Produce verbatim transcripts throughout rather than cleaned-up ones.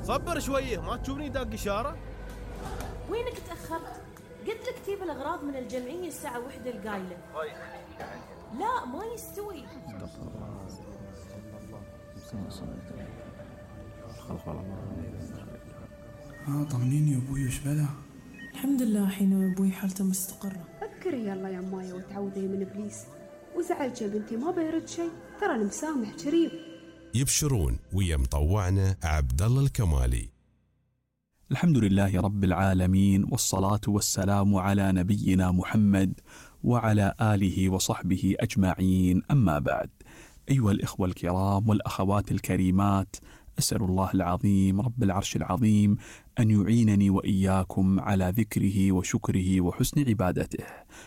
صبر شويه، ما تشوفني داق اشاره؟ وينك تاخرت؟ قلت لك تجيب الاغراض من الجمعيه الساعه واحدة القايله. لا ما يستوي. ها طمنيني يا ابوي، وش بلا؟ الحمد لله حين ابوي حالته مستقره. اذكري يلا يا مايا وتعوذي من ابليس، وزعلت يا بنتي ما بيرد شيء، ترى المسامح كريم. يبشرون ويا مطوعنا عبد الله الكمالي. الحمد لله رب العالمين، والصلاة والسلام على نبينا محمد وعلى آله وصحبه أجمعين، أما بعد. أيها الإخوة الكرام والأخوات الكريمات، أسأل الله العظيم رب العرش العظيم أن يعينني وإياكم على ذكره وشكره وحسن عبادته.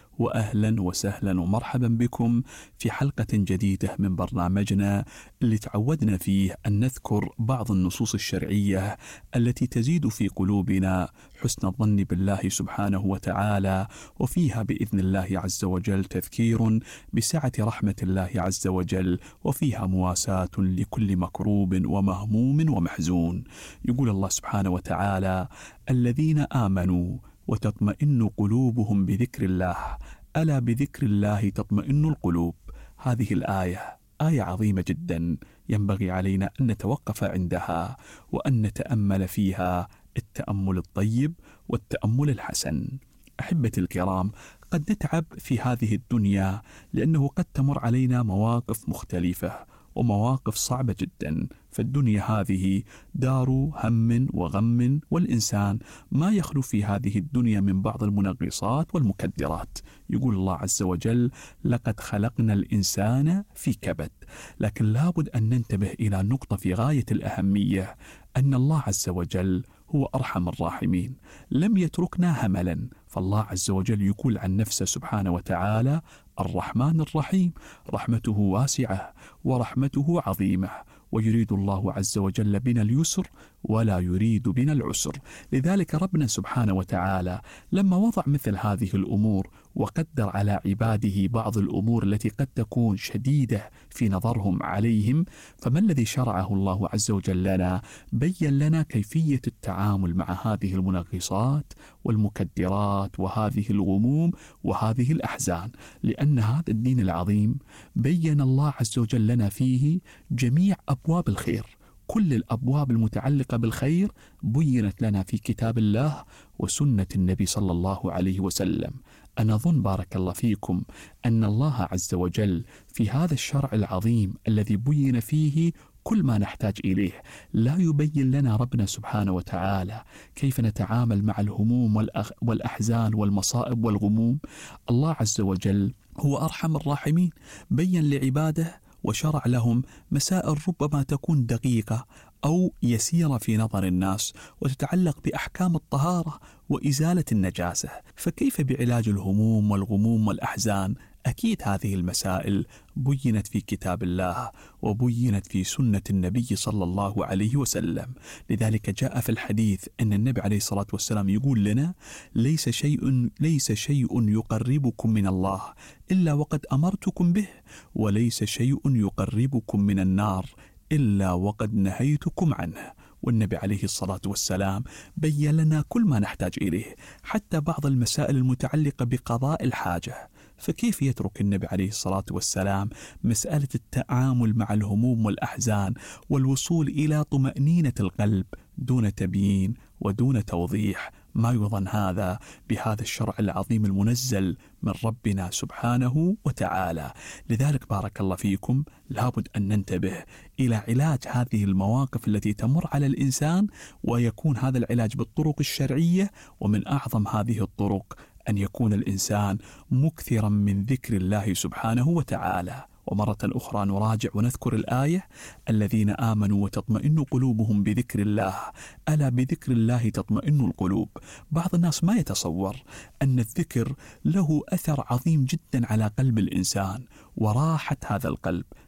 وأهلا وسهلا ومرحبا بكم في حلقة جديدة من برنامجنا اللي تعودنا فيه أن نذكر بعض النصوص الشرعية التي تزيد في قلوبنا حسن الظن بالله سبحانه وتعالى، وفيها بإذن الله عز وجل تذكير بسعة رحمة الله عز وجل، وفيها مواساة لكل مكروب ومهموم ومحزون. يقول الله سبحانه وتعالى: الذين آمنوا وتطمئن قلوبهم بذكر الله، ألا بذكر الله تطمئن القلوب. هذه الآية آية عظيمة جدا، ينبغي علينا أن نتوقف عندها وأن نتأمل فيها التأمل الطيب والتأمل الحسن. أحبتي الكرام، قد نتعب في هذه الدنيا لأنه قد تمر علينا مواقف مختلفة ومواقف صعبة جدا، فالدنيا هذه دار هم وغم، والإنسان ما يخلو في هذه الدنيا من بعض المنغصات والمكدرات. يقول الله عز وجل: لقد خلقنا الإنسان في كبد. لكن لابد أن ننتبه إلى نقطة في غاية الأهمية، أن الله عز وجل هو أرحم الراحمين، لم يتركنا هملا. فالله عز وجل يقول عن نفسه سبحانه وتعالى: الرحمن الرحيم، رحمته واسعة ورحمته عظيمة، ويريد الله عز وجل بنا اليسر ولا يريد بنا العسر. لذلك ربنا سبحانه وتعالى لما وضع مثل هذه الأمور وقدر على عباده بعض الأمور التي قد تكون شديدة في نظرهم عليهم، فما الذي شرعه الله عز وجل لنا؟ بين لنا كيفية التعامل مع هذه المنغصات والمكدرات وهذه الغموم وهذه الأحزان، لأن هذا الدين العظيم بين الله عز وجل لنا فيه جميع أبواب الخير. كل الأبواب المتعلقة بالخير بينت لنا في كتاب الله وسنة النبي صلى الله عليه وسلم. أنا أظن بارك الله فيكم أن الله عز وجل في هذا الشرع العظيم الذي بين فيه كل ما نحتاج إليه، لا يبين لنا ربنا سبحانه وتعالى كيف نتعامل مع الهموم والأخ والأحزان والمصائب والغموم. الله عز وجل هو أرحم الراحمين، بين لعباده وشرع لهم مسائل ربما تكون دقيقة أو يسيرة في نظر الناس وتتعلق بأحكام الطهارة وإزالة النجاسة، فكيف بعلاج الهموم والغموم والأحزان؟ أكيد هذه المسائل بينت في كتاب الله وبينت في سنة النبي صلى الله عليه وسلم. لذلك جاء في الحديث أن النبي عليه الصلاة والسلام يقول لنا: ليس شيء ليس شيء يقربكم من الله إلا وقد أمرتكم به، وليس شيء يقربكم من النار إلا وقد نهيتكم عنه. والنبي عليه الصلاة والسلام بين لنا كل ما نحتاج إليه، حتى بعض المسائل المتعلقة بقضاء الحاجة. فكيف يترك النبي عليه الصلاة والسلام مسألة التعامل مع الهموم والأحزان والوصول إلى طمأنينة القلب دون تبيين ودون توضيح؟ ما يظن هذا بهذا الشرع العظيم المنزل من ربنا سبحانه وتعالى. لذلك بارك الله فيكم لابد أن ننتبه إلى علاج هذه المواقف التي تمر على الإنسان، ويكون هذا العلاج بالطرق الشرعية. ومن أعظم هذه الطرق أن يكون الإنسان مكثرا من ذكر الله سبحانه وتعالى. ومرة أخرى نراجع ونذكر الآية: الذين آمنوا وتطمئن قلوبهم بذكر الله، ألا بذكر الله تطمئن القلوب. بعض الناس ما يتصور أن الذكر له أثر عظيم جدا على قلب الإنسان وراحة هذا القلب.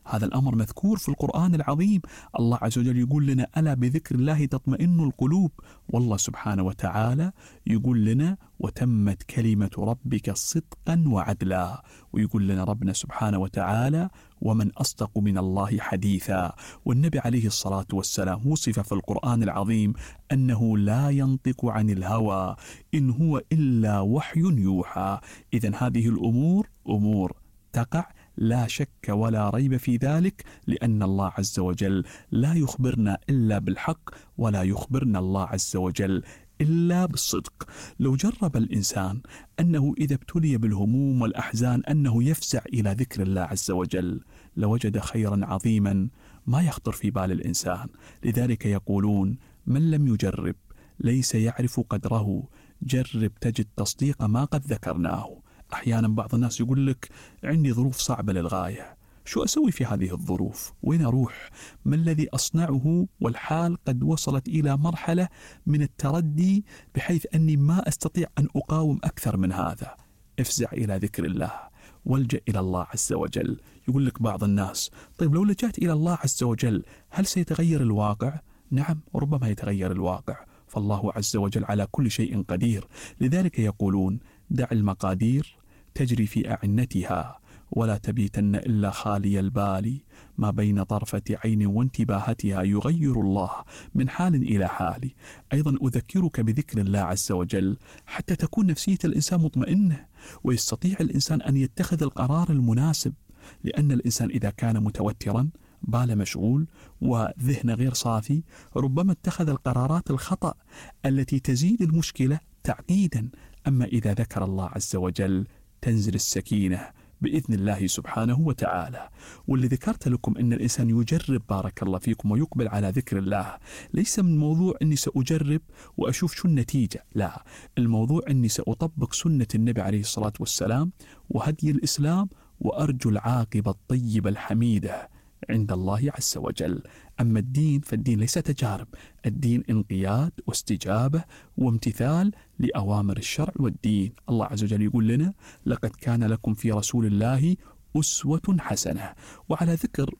هذا الأمر مذكور في القرآن العظيم. الله عز وجل يقول لنا ألا بذكر الله تطمئن القلوب، والله سبحانه وتعالى يقول لنا وتمت كلمة ربك صدقا وعدلا، ويقول لنا ربنا سبحانه وتعالى ومن أصدق من الله حديثا. والنبي عليه الصلاة والسلام وصف في القرآن العظيم أنه لا ينطق عن الهوى إن هو إلا وحي يوحى. إذن هذه الأمور أمور تقع لا شك ولا ريب في ذلك، لأن الله عز وجل لا يخبرنا إلا بالحق، ولا يخبرنا الله عز وجل إلا بالصدق. لو جرب الإنسان أنه إذا ابتلي بالهموم والأحزان أنه يفزع إلى ذكر الله عز وجل لوجد خيرا عظيما ما يخطر في بال الإنسان. لذلك يقولون من لم يجرب ليس يعرف قدره، جرب تجد تصديق ما قد ذكرناه. أحيانا بعض الناس يقول لك عندي ظروف صعبة للغاية، شو أسوي في هذه الظروف؟ وين أروح؟ ما الذي أصنعه والحال قد وصلت إلى مرحلة من التردي بحيث أني ما أستطيع أن أقاوم أكثر من هذا؟ افزع إلى ذكر الله والجأ إلى الله عز وجل. يقول لك بعض الناس طيب لو لجأت إلى الله عز وجل هل سيتغير الواقع؟ نعم، ربما يتغير الواقع، فالله عز وجل على كل شيء قدير. لذلك يقولون دع المقادير تجري في أعنتها ولا تبيتن إلا خالي البال، ما بين طرفة عين وانتباهتها يغير الله من حال إلى حال. أيضا أذكرك بذكر الله عز وجل حتى تكون نفسية الإنسان مطمئنة ويستطيع الإنسان أن يتخذ القرار المناسب، لأن الإنسان إذا كان متوترا بال مشغول وذهن غير صافي ربما اتخذ القرارات الخطأ التي تزيد المشكلة تعقيدا. أما إذا ذكر الله عز وجل تنزل السكينة بإذن الله سبحانه وتعالى. واللي ذكرت لكم أن الإنسان يجرب بارك الله فيكم ويقبل على ذكر الله، ليس من موضوع أني سأجرب وأشوف شو النتيجة، لا، الموضوع أني سأطبق سنة النبي عليه الصلاة والسلام وهدي الإسلام وأرجو العاقبة الطيبة الحميدة عند الله عز وجل. أما الدين فالدين ليس تجارب، الدين انقياد واستجابة وامتثال لأوامر الشرع والدين. الله عز وجل يقول لنا لقد كان لكم في رسول الله أسوة حسنة. وعلى ذكر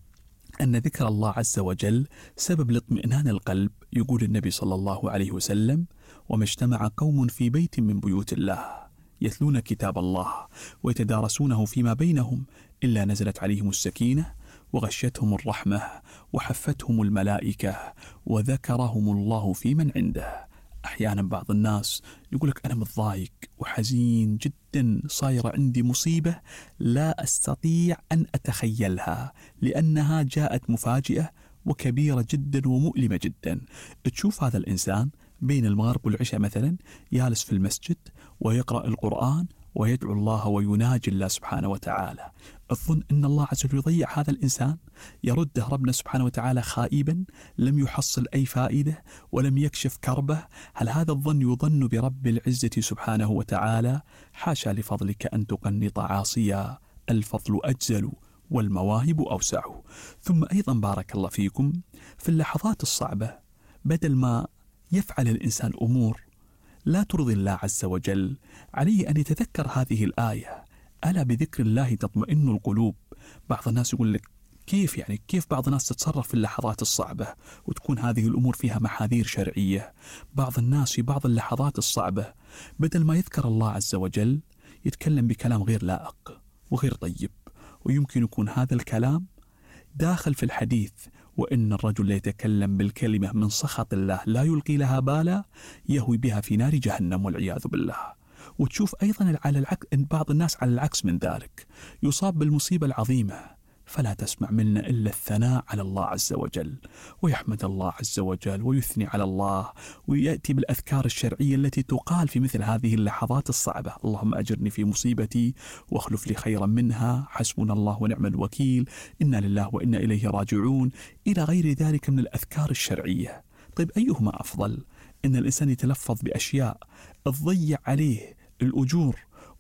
أن ذكر الله عز وجل سبب لاطمئنان القلب، يقول النبي صلى الله عليه وسلم وما اجتمع قوم في بيت من بيوت الله يتلون كتاب الله ويتدارسونه فيما بينهم إلا نزلت عليهم السكينة وغشتهم الرحمة وحفتهم الملائكة وذكرهم الله في من عنده. أحيانا بعض الناس يقول لك أنا متضايق وحزين جدا، صايرة عندي مصيبة لا أستطيع أن أتخيلها لأنها جاءت مفاجئة وكبيرة جدا ومؤلمة جدا. تشوف هذا الإنسان بين المغرب والعشاء مثلا يالس في المسجد ويقرأ القرآن ويدعو الله ويناجي الله سبحانه وتعالى، الظن أن الله عز وجل يضيع هذا الإنسان، يرده ربنا سبحانه وتعالى خائبا لم يحصل أي فائدة ولم يكشف كربه. هل هذا الظن يظن برب العزة سبحانه وتعالى؟ حاشا لفضلك أن تقنط عاصيا، الفضل أجزل والمواهب أوسع. ثم أيضا بارك الله فيكم في اللحظات الصعبة بدل ما يفعل الإنسان أمور لا ترضي الله عز وجل عليه أن يتذكر هذه الآية ألا بذكر الله تطمئن القلوب. بعض الناس يقول لك كيف يعني كيف بعض الناس تتصرف في اللحظات الصعبة وتكون هذه الأمور فيها محاذير شرعية. بعض الناس في بعض اللحظات الصعبة بدل ما يذكر الله عز وجل يتكلم بكلام غير لائق وغير طيب، ويمكن يكون هذا الكلام داخل في الحديث وإن الرجل يتكلم بالكلمة من سخط الله لا يلقي لها بالا يهوي بها في نار جهنم والعياذ بالله. وتشوف أيضا على العكس إن بعض الناس على العكس من ذلك يصاب بالمصيبة العظيمة فلا تسمع منا إلا الثناء على الله عز وجل ويحمد الله عز وجل ويثني على الله ويأتي بالأذكار الشرعية التي تقال في مثل هذه اللحظات الصعبة. اللهم أجرني في مصيبتي واخلف لي خيرا منها، حسبنا الله ونعم الوكيل، إنا لله وإنا إليه راجعون، إلى غير ذلك من الأذكار الشرعية. طيب أيهما أفضل؟ إن الإنسان يتلفظ بأشياء تضيع عليه الأجور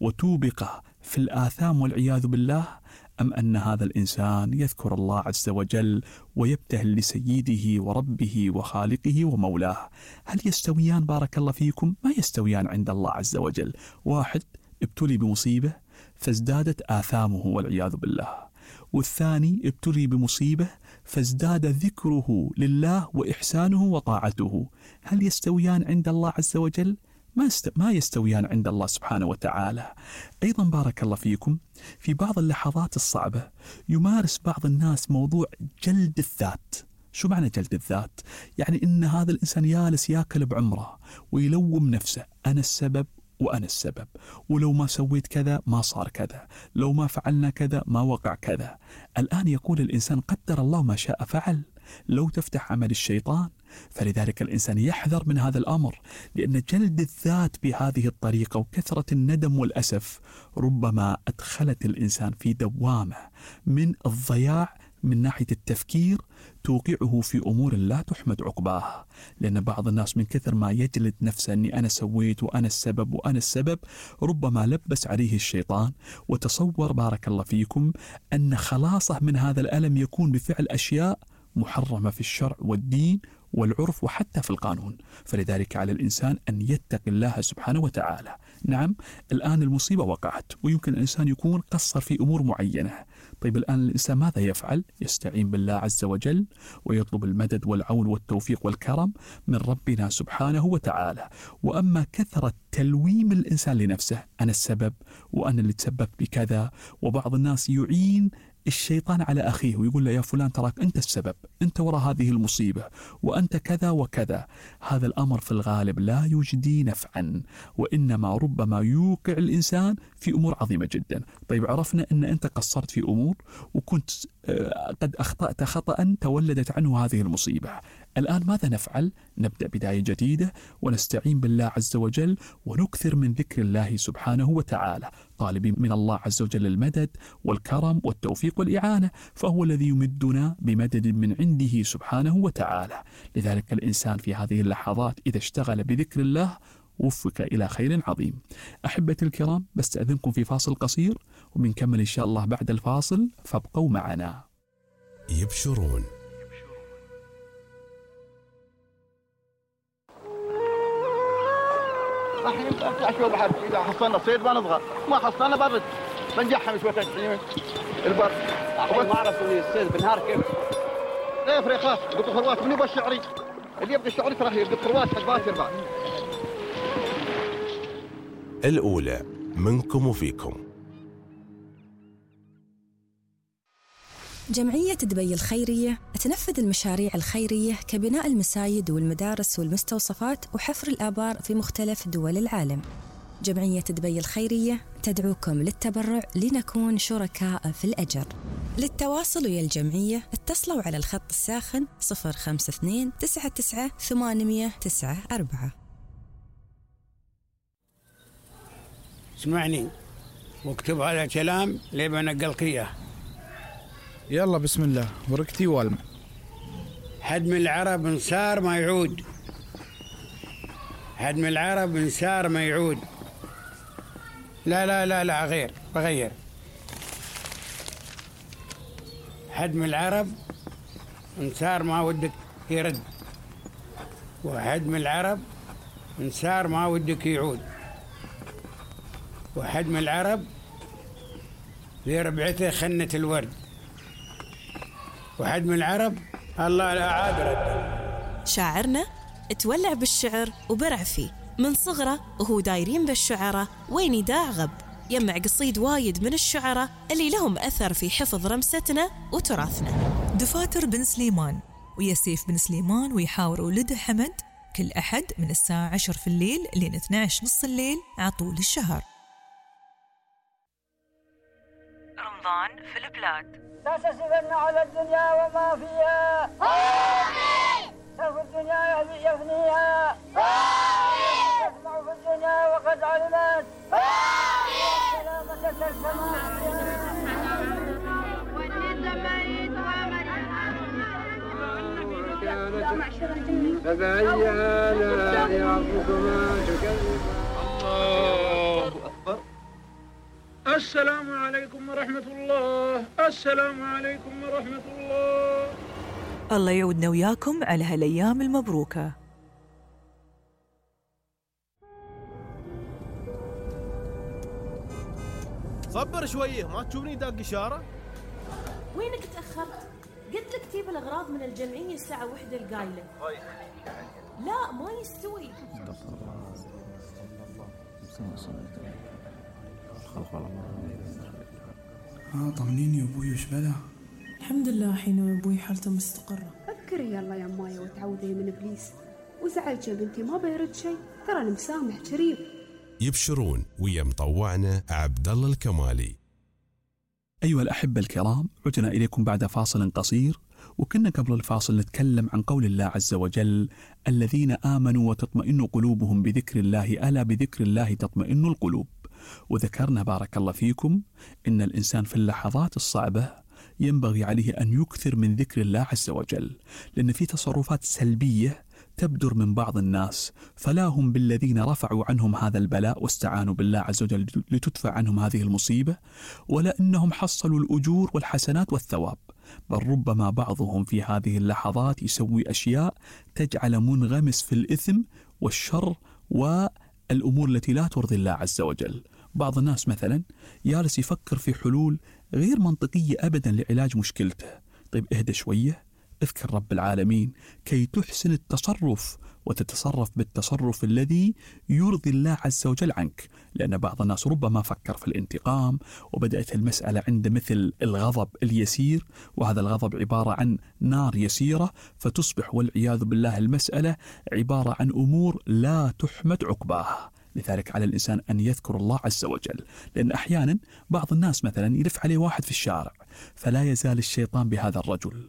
وتوبقه في الآثام والعياذ بالله، أم أن هذا الإنسان يذكر الله عز وجل ويبتهل لسيده وربه وخالقه ومولاه؟ هل يستويان بارك الله فيكم؟ ما يستويان عند الله عز وجل. واحد ابتلي بمصيبة فازدادت آثامه والعياذ بالله، والثاني ابتلي بمصيبة فازداد ذكره لله وإحسانه وطاعته، هل يستويان عند الله عز وجل؟ ما, است... ما يستويان عند الله سبحانه وتعالى. أيضا بارك الله فيكم، في بعض اللحظات الصعبة يمارس بعض الناس موضوع جلد الذات. شو معنى جلد الذات؟ يعني إن هذا الإنسان يالس ياكل بعمره ويلوم نفسه، أنا السبب وأنا السبب، ولو ما سويت كذا ما صار كذا، لو ما فعلنا كذا ما وقع كذا. الآن يقول الإنسان قدر الله ما شاء فعل، لو تفتح عمل الشيطان. فلذلك الإنسان يحذر من هذا الأمر، لأن جلد الذات بهذه الطريقة وكثرة الندم والأسف ربما أدخلت الإنسان في دوامة من الضياع من ناحية التفكير، توقعه في أمور لا تحمد عقباها. لأن بعض الناس من كثر ما يجلد نفسه أني أنا سويت وأنا السبب وأنا السبب، ربما لبس عليه الشيطان وتصور بارك الله فيكم أن خلاصه من هذا الألم يكون بفعل أشياء محرمة في الشرع والدين والعرف وحتى في القانون. فلذلك على الإنسان أن يتقي الله سبحانه وتعالى. نعم الآن المصيبة وقعت ويمكن الإنسان يكون قصر في أمور معينة. طيب الآن الإنسان ماذا يفعل؟ يستعين بالله عز وجل ويطلب المدد والعون والتوفيق والكرم من ربنا سبحانه وتعالى. وأما كثرة تلويم الإنسان لنفسه، أنا السبب وأنا اللي تسبب بكذا، وبعض الناس يعين الشيطان على أخيه ويقول له يا فلان تراك أنت السبب، أنت وراء هذه المصيبة وأنت كذا وكذا. هذا الأمر في الغالب لا يجدي نفعا، وإنما ربما يوقع الإنسان في أمور عظيمة جدا. طيب عرفنا أن أنت قصرت في أمور وكنت قد أخطأت خطأ تولدت عنه هذه المصيبة. الآن ماذا نفعل؟ نبدأ بداية جديدة ونستعين بالله عز وجل ونكثر من ذكر الله سبحانه وتعالى، طالبين من الله عز وجل المدد والكرم والتوفيق والإعانة، فهو الذي يمدنا بمدد من عنده سبحانه وتعالى. لذلك الإنسان في هذه اللحظات إذا اشتغل بذكر الله وفق إلى خير عظيم. أحبتي الكرام، بستأذنكم في فاصل قصير وبنكمل إن شاء الله بعد الفاصل، فابقوا معنا. يبشرون. الحين نطلع شوي بحر، إذا حصلنا صيد ما نضغط، ما حصلنا برد بنجحهم شوي تحت البر. الحين ما عرفوا لي الصيد بالنهار كيف؟ لا يفرق خلاص، قط خروات من يبغى الشعري، اللي يبغى الشعري ترى هي قط خروات حق باكر بعد. الأولى منكم وفيكم. جمعية دبي الخيرية تنفذ المشاريع الخيرية كبناء المساجد والمدارس والمستوصفات وحفر الآبار في مختلف دول العالم. جمعية دبي الخيرية تدعوكم للتبرع لنكون شركاء في الأجر. للتواصل ويا الجمعية اتصلوا على الخط الساخن صفر خمسة اثنين تسعة تسعة ثمانية تسعة أربعة. اسمعني واكتب هذا الكلام لي بنقلك إياه. يلا بسم الله، ورقتي والم. هدم العرب انصار ما يعود، هدم العرب انصار ما يعود. لا لا لا لا غير بغير. هدم العرب انصار ما ودك يرد، وهدم العرب انصار ما ودك يعود، وهدم العرب في ربعته خنة الورد، وهدم العرب الله لا عاد رد. شاعرنا تولع بالشعر وبرع فيه من صغره، وهو دايرين بالشعراء وين يداع غب، يمع قصيد وايد من الشعراء اللي لهم أثر في حفظ رمستنا وتراثنا. دفاتر بن سليمان ويا سيف بن سليمان ويحاور ولده حمد كل أحد من الساعة عشر في الليل لين اثني عشر نص الليل عطول الشهر. رمضان في البلاد. لا تسفن على الدنيا وما فيها، آمين. سوف الدنيا يفنيها، آمين. تسمع في الدنيا وقد علمت، آمين. سلامة السماء فبأي آلاء ربكما تكذبان. الله أكبر. السلام عليكم ورحمة الله، السلام عليكم ورحمة الله. الله يعودنا وياكم على هالأيام المبروكة. صبر شويه، ما تشوفني داق إشارة؟ وينك تأخرت؟ قلت لك تجيب الأغراض من الجمعية الساعة واحدة القايلة. لا ما يستوي. ها طمنيني يا أبوي وش بلا؟ الحمد لله حين أبوي حالته مستقرة. اذكري يلا يا مايا وتعوذي من إبليس، وزعلت يا بنتي ما بيرد شيء، ترى المسامح كريم. يبشرون ويا مطوعنا عبد الله الكمالي. أيها الأحبة الكرام، عدنا إليكم بعد فاصل قصير، وكنا قبل الفاصل نتكلم عن قول الله عز وجل: الذين آمنوا وتطمئن قلوبهم بذكر الله، ألا بذكر الله تطمئن القلوب. وذكرنا بارك الله فيكم إن الإنسان في اللحظات الصعبة ينبغي عليه أن يكثر من ذكر الله عز وجل، لأن في تصرفات سلبية تبدر من بعض الناس، فلا هم بالذين رفعوا عنهم هذا البلاء واستعانوا بالله عز وجل لتدفع عنهم هذه المصيبة، ولا أنهم حصلوا الأجور والحسنات والثواب، بل ربما بعضهم في هذه اللحظات يسوي أشياء تجعل منغمس في الإثم والشر والأمور التي لا ترضي الله عز وجل. بعض الناس مثلا يالس يفكر في حلول غير منطقية أبدا لعلاج مشكلته. طيب اهدى شوية، اذكر رب العالمين كي تحسن التصرف وتتصرف بالتصرف الذي يرضي الله عز وجل عنك، لأن بعض الناس ربما فكر في الانتقام وبدأت المسألة عند مثل الغضب اليسير، وهذا الغضب عبارة عن نار يسيرة، فتصبح والعياذ بالله المسألة عبارة عن أمور لا تحمد عقباها. لذلك على الإنسان أن يذكر الله عز وجل، لأن أحيانا بعض الناس مثلا يلف عليه واحد في الشارع، فلا يزال الشيطان بهذا الرجل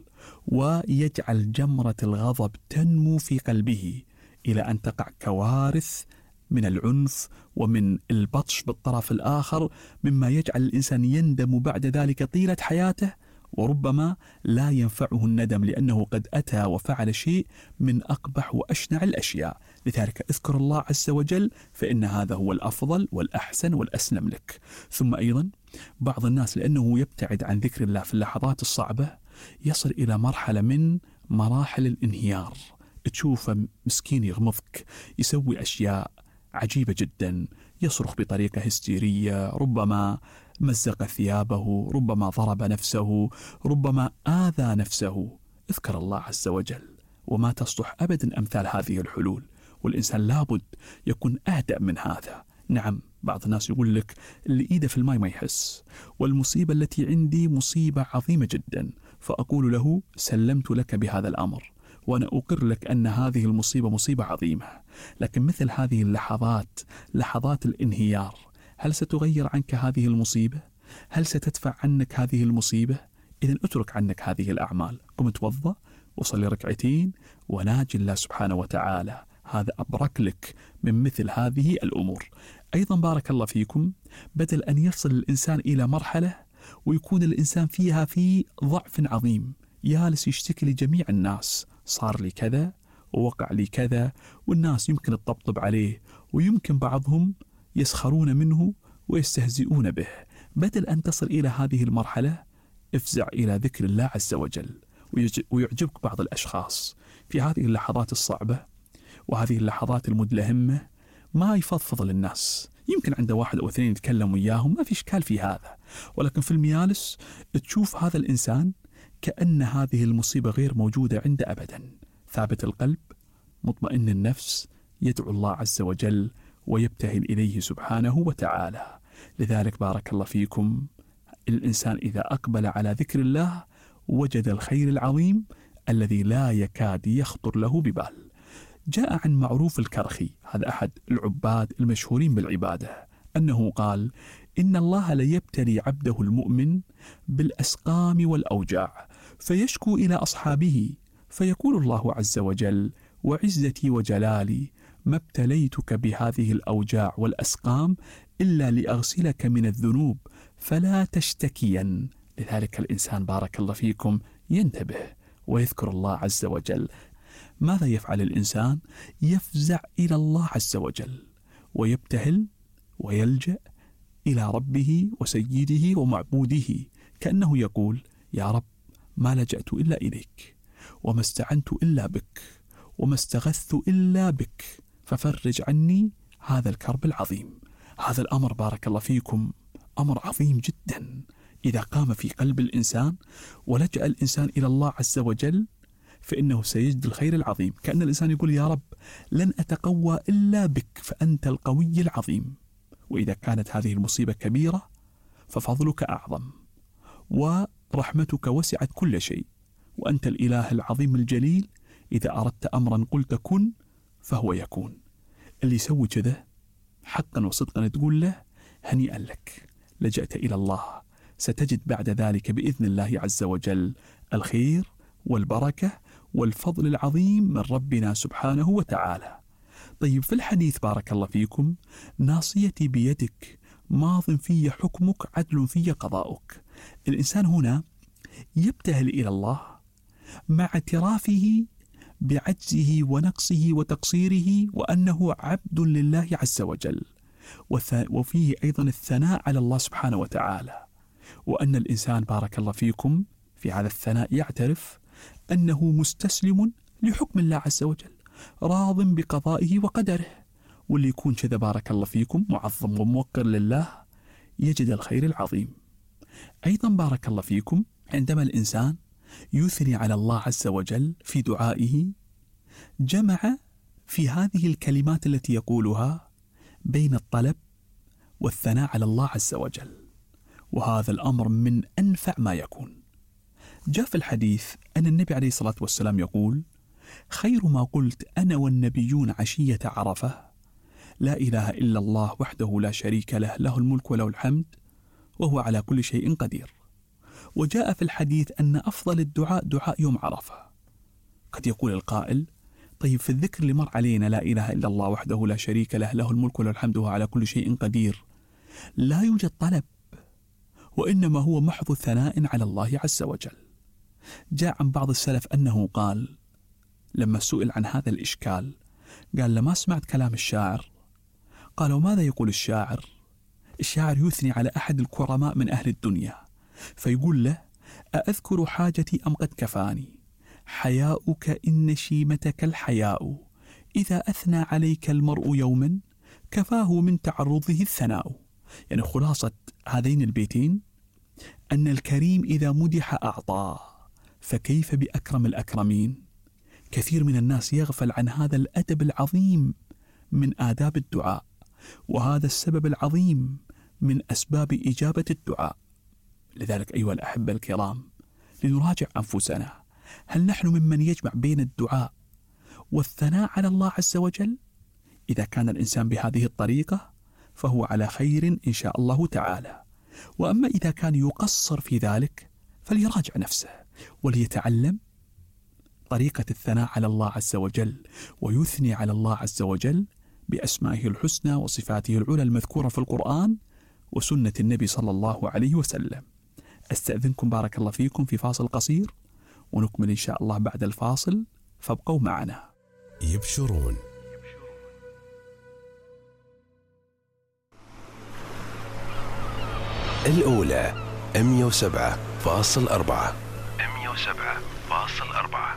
ويجعل جمرة الغضب تنمو في قلبه إلى أن تقع كوارث من العنف ومن البطش بالطرف الآخر، مما يجعل الإنسان يندم بعد ذلك طيلة حياته، وربما لا ينفعه الندم لأنه قد أتى وفعل شيء من أقبح وأشنع الأشياء. لذلك اذكر الله عز وجل، فإن هذا هو الأفضل والأحسن والأسلم لك. ثم أيضا بعض الناس لأنه يبتعد عن ذكر الله في اللحظات الصعبة يصل إلى مرحلة من مراحل الانهيار، تشوفه مسكين يغمضك، يسوي أشياء عجيبة جدا، يصرخ بطريقة هستيرية، ربما مزق ثيابه، ربما ضرب نفسه، ربما آذى نفسه. اذكر الله عز وجل، وما تصلح أبدا أمثال هذه الحلول، والإنسان لابد يكون أهدأ من هذا. نعم بعض الناس يقول لك اللي إيده في الماء ما يحس، والمصيبة التي عندي مصيبة عظيمة جدا، فأقول له سلمت لك بهذا الأمر، وأنا أقر لك أن هذه المصيبة مصيبة عظيمة، لكن مثل هذه اللحظات، لحظات الانهيار، هل ستغير عنك هذه المصيبة؟ هل ستدفع عنك هذه المصيبة؟ إذن اترك عنك هذه الأعمال، قم توضأ وصلي ركعتين وناجي الله سبحانه وتعالى، هذا أبرك لك من مثل هذه الأمور. أيضا بارك الله فيكم، بدل أن يصل الإنسان إلى مرحلة ويكون الإنسان فيها في ضعف عظيم، يالس يشتكي لجميع الناس، صار لي كذا ووقع لي كذا، والناس يمكن تطبطب عليه ويمكن بعضهم يسخرون منه ويستهزئون به. بدل أن تصل إلى هذه المرحلة افزع إلى ذكر الله عز وجل. ويعجبك بعض الأشخاص في هذه اللحظات الصعبة وهذه اللحظات المدلهمة ما يفضفض للناس، يمكن عنده واحد أو اثنين يتكلم وياهم، ما في إشكال في هذا، ولكن في الميالس تشوف هذا الإنسان كأن هذه المصيبة غير موجودة عنده أبدا، ثابت القلب، مطمئن النفس، يدعو الله عز وجل ويبتهل إليه سبحانه وتعالى. لذلك بارك الله فيكم، الإنسان إذا أقبل على ذكر الله وجد الخير العظيم الذي لا يكاد يخطر له ببال. جاء عن معروف الكرخي، هذا أحد العباد المشهورين بالعبادة، أنه قال: إن الله ليبتلي عبده المؤمن بالأسقام والأوجاع، فيشكو إلى أصحابه، فيقول الله عز وجل: وعزتي وجلالي ما ابتليتك بهذه الأوجاع والأسقام إلا لأغسلك من الذنوب فلا تشتكين. لذلك الإنسان بارك الله فيكم ينتبه ويذكر الله عز وجل. ماذا يفعل الإنسان؟ يفزع إلى الله عز وجل ويبتهل ويلجأ إلى ربه وسيده ومعبوده، كأنه يقول: يا رب ما لجأت إلا إليك، وما استعنت إلا بك، وما استغثت إلا بك، ففرج عني هذا الكرب العظيم. هذا الأمر بارك الله فيكم أمر عظيم جدا، إذا قام في قلب الإنسان ولجأ الإنسان إلى الله عز وجل فإنه سيجد الخير العظيم. كأن الإنسان يقول يا رب لن أتقوى إلا بك فأنت القوي العظيم. وإذا كانت هذه المصيبة كبيرة ففضلك أعظم ورحمتك وسعت كل شيء، وأنت الإله العظيم الجليل، إذا أردت أمرا قلت كن فهو يكون. اللي يسوي كذا حقا وصدقا تقول له هنيئا لك، لجأت إلى الله، ستجد بعد ذلك بإذن الله عز وجل الخير والبركة والفضل العظيم من ربنا سبحانه وتعالى. طيب في الحديث بارك الله فيكم ناصيتي بيدك ماض في حكمك عدل في قضاؤك. الإنسان هنا يبتهل إلى الله مع اعترافه بعجزه ونقصه وتقصيره وأنه عبد لله عز وجل، وفيه أيضا الثناء على الله سبحانه وتعالى، وأن الإنسان بارك الله فيكم في هذا الثناء يعترف أنه مستسلم لحكم الله عز وجل راض بقضائه وقدره. واللي يكون كذا بارك الله فيكم معظم وموقر لله يجد الخير العظيم. أيضا بارك الله فيكم عندما الإنسان يثني على الله عز وجل في دعائه جمع في هذه الكلمات التي يقولها بين الطلب والثناء على الله عز وجل، وهذا الأمر من أنفع ما يكون. جاء في الحديث أن النبي عليه الصلاة والسلام يقول خير ما قلت أنا والنبيون عشية عرفة لا إله إلا الله وحده لا شريك له له الملك وله الحمد وهو على كل شيء قدير. وجاء في الحديث أن أفضل الدعاء دعاء يوم عرفة. قد يقول القائل طيب في الذكر اللي مر علينا لا إله إلا الله وحده لا شريك له له الملك وله الحمد وهو على كل شيء قدير لا يوجد طلب، وإنما هو محض ثناء على الله عز وجل. جاء عن بعض السلف أنه قال لما سئل عن هذا الإشكال قال لما سمعت كلام الشاعر. قالوا ماذا يقول الشاعر؟ الشاعر يثني على أحد الكرماء من أهل الدنيا فيقول له أأذكر حاجتي أم قد كفاني حياؤك إن شيمتك الحياء إذا أثنى عليك المرء يوما كفاه من تعرضه الثناء. يعني خلاصة هذين البيتين أن الكريم إذا مدح أعطاه فكيف بأكرم الأكرمين. كثير من الناس يغفل عن هذا الأدب العظيم من آداب الدعاء، وهذا السبب العظيم من أسباب إجابة الدعاء. لذلك أيها الأحبة الكرام لنراجع أنفسنا، هل نحن ممن يجمع بين الدعاء والثناء على الله عز وجل؟ إذا كان الإنسان بهذه الطريقة فهو على خير إن شاء الله تعالى. وأما إذا كان يقصر في ذلك فليراجع نفسه وليتعلم طريقة الثناء على الله عز وجل ويثني على الله عز وجل بأسمائه الحسنى وصفاته العلى المذكورة في القرآن وسنة النبي صلى الله عليه وسلم. أستأذنكم بارك الله فيكم في فاصل قصير ونكمل إن شاء الله بعد الفاصل، فابقوا معنا. يبشرون. الأولى مئة وسبعة فاصل أربعة مئة وسبعة فاصل أربعة.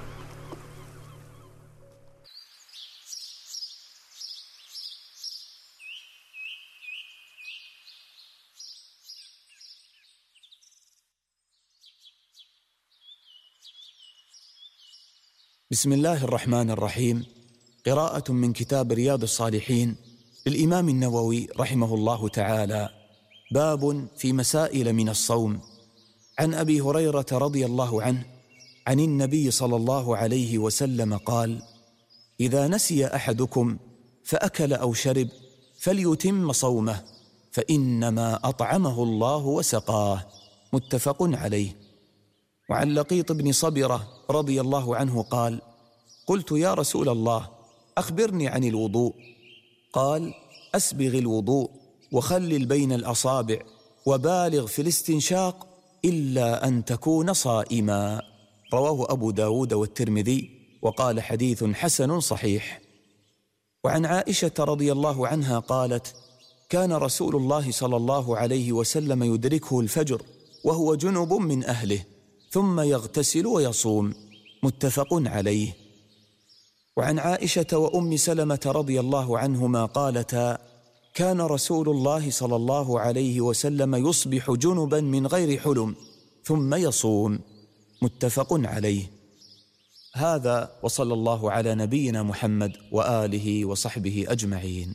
بسم الله الرحمن الرحيم. قراءة من كتاب رياض الصالحين للإمام النووي رحمه الله تعالى. باب في مسائل من الصوم. عن أبي هريرة رضي الله عنه عن النبي صلى الله عليه وسلم قال: إذا نسي أحدكم فأكل أو شرب فليتم صومه فإنما أطعمه الله وسقاه. متفق عليه. وعن لقيط بن صبرة رضي الله عنه قال: قلت يا رسول الله أخبرني عن الوضوء. قال: أسبغ الوضوء وخلل بين الأصابع وبالغ في الاستنشاق إلا أن تكون صائما. رواه أبو داود والترمذي وقال حديث حسن صحيح. وعن عائشة رضي الله عنها قالت: كان رسول الله صلى الله عليه وسلم يدركه الفجر وهو جنب من أهله ثم يغتسل ويصوم. متفق عليه. وعن عائشة وأم سلمة رضي الله عنهما قالتا: كان رسول الله صلى الله عليه وسلم يصبح جنبا من غير حلم ثم يصوم. متفق عليه. هذا وصلى الله على نبينا محمد وآله وصحبه أجمعين.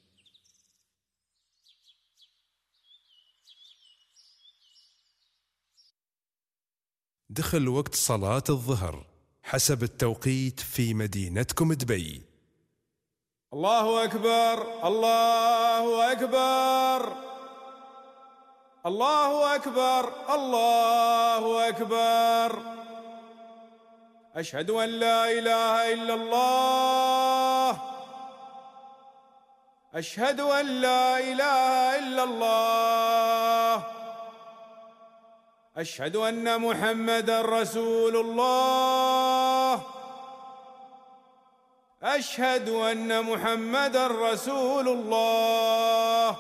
دخل وقت صلاة الظهر حسب التوقيت في مدينتكم دبي. الله أكبر الله أكبر الله أكبر الله أكبر. أشهد أن لا إله إلا الله أشهد أن لا إله إلا الله أشهد أن محمدًا رسول الله أشهد أن محمدًا رسول الله.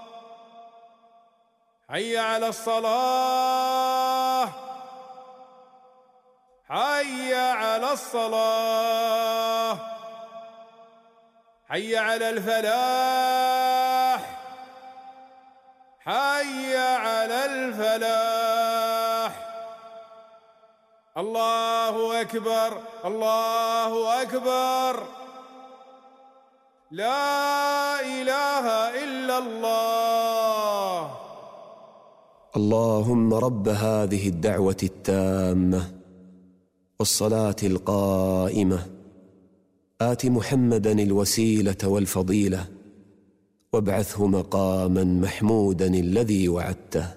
حي على الصلاة حي على الصلاة حي على الفلاح حي على الفلاح. الله أكبر الله أكبر لا إله إلا الله. اللهم رب هذه الدعوة التامة والصلاة القائمة آت محمدًا الوسيلة والفضيلة وابعثه مقامًا محمودًا الذي وعدته.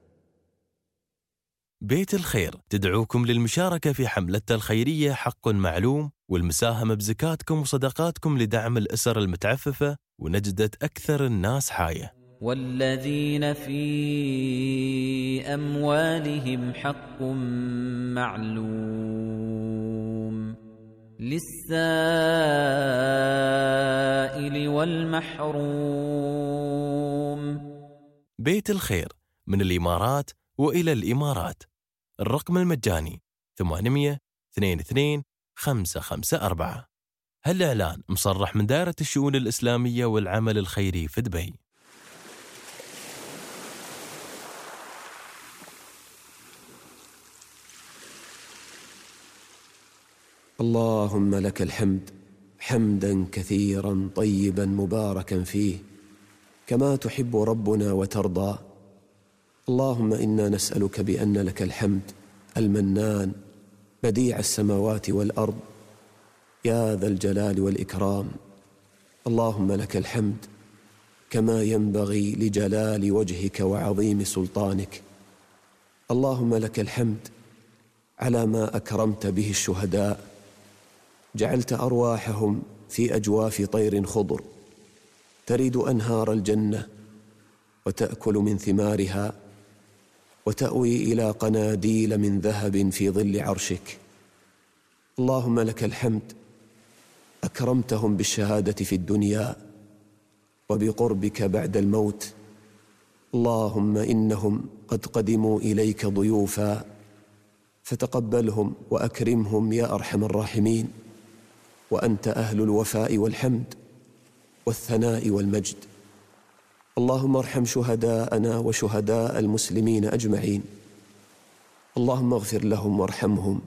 بيت الخير تدعوكم للمشاركة في حملتها الخيرية حق معلوم والمساهمة بزكاتكم وصدقاتكم لدعم الأسر المتعففة ونجدة أكثر الناس حاية. والذين في أموالهم حق معلوم للسائل والمحروم. بيت الخير من الإمارات وإلى الإمارات. الرقم المجاني ثمانمئة واثنين وعشرين خمسة خمسة أربعة. هالإعلان مصرح من دائرة الشؤون الإسلامية والعمل الخيري في دبي. اللهم لك الحمد حمداً كثيراً طيباً مباركاً فيه كما تحب ربنا وترضى. اللهم إنا نسألك بأن لك الحمد المنان بديع السماوات والأرض يا ذا الجلال والإكرام. اللهم لك الحمد كما ينبغي لجلال وجهك وعظيم سلطانك. اللهم لك الحمد على ما أكرمت به الشهداء، جعلت أرواحهم في أجواف طير خضر ترد أنهار الجنة وتأكل من ثمارها وتأوي إلى قناديل من ذهب في ظل عرشك. اللهم لك الحمد أكرمتهم بالشهادة في الدنيا وبقربك بعد الموت. اللهم إنهم قد قدموا إليك ضيوفا فتقبلهم وأكرمهم يا أرحم الراحمين، وأنت أهل الوفاء والحمد والثناء والمجد. اللهم ارحم شهداءنا وشهداء المسلمين أجمعين. اللهم اغفر لهم وارحمهم